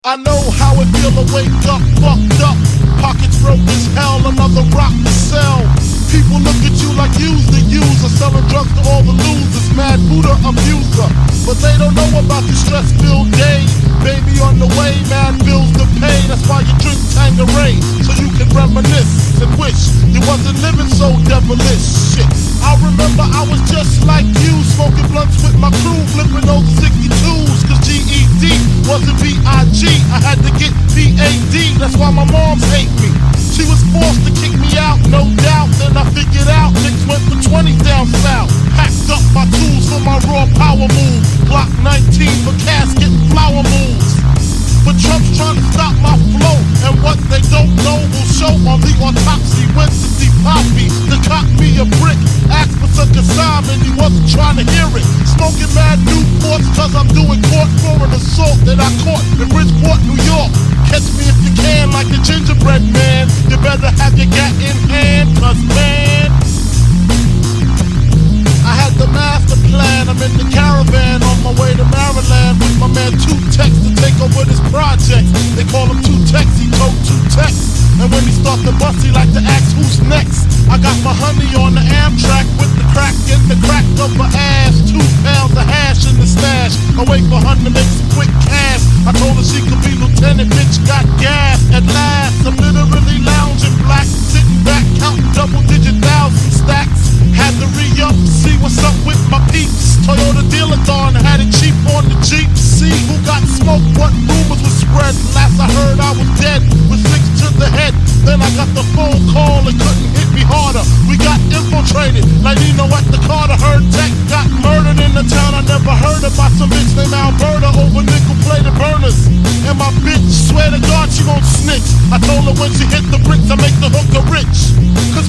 I know how it feel to wake up, fucked up. Pockets broke as hell, another rock to sell. People look at you like you's the user, selling drugs to all the losers, mad Buddha abuser. But they don't know about the stress-filled day. Baby on the way, mad bills to pay. That's why you drink Tanqueray, so you can reminisce and wish you wasn't living so devilish. Shit, I remember I was just like you, smoking blunts with my crew, flipping those 62s, cause GED wasn't B.I.G. I had to get P.A.D. That's why my moms hate me. She was forced to kick me out, no doubt. Then I figured out niggas went for 20 down south. Packed up my tools for my raw power move. Glock 19 for casket and flower moves. But Trump's trying to stop my flow, and what they don't know will show on the autopsy. Went to see Poppy to cop me a brick. Asked for such a assignment, he wasn't trying to hear it. Smoking mad Newports cause I'm doing court for an assault that I caught in Bridgeport, New York. Catch me if you can like the gingerbread man. You better have your gat in hand, cause man, I had the master plan. I'm in the caravan on my way to Maryland with my man Two Tex to take over this project. They call him Two Tex, he told Two Tex. And when he start the bus, he like to ask who's next. I got my honey on the Amtrak with the crack in the crack of her ass. 2 pounds of hash in the stash. I wait for her to make some quick cash. I told her she could be lieutenant, bitch got gas. At last, I'm literally lounging black, sitting back, counting double-digit thousand stacks. Had to re-up, see what's up with my peeps. Toyota dealer gone, had it cheap on the Jeep. See who got smoked, what rumors were spread. Last I heard I was dead, with 6 to the head. Then I got the phone call, it couldn't hit me harder. We got infiltrated, like Nino at the Carter. Heard Tech got murdered in the town I never heard about. Some bitch named Alberta over nickel-plated burners. And my bitch, swear to God she won't snitch. I told her when she hit the bricks I make the hooker rich.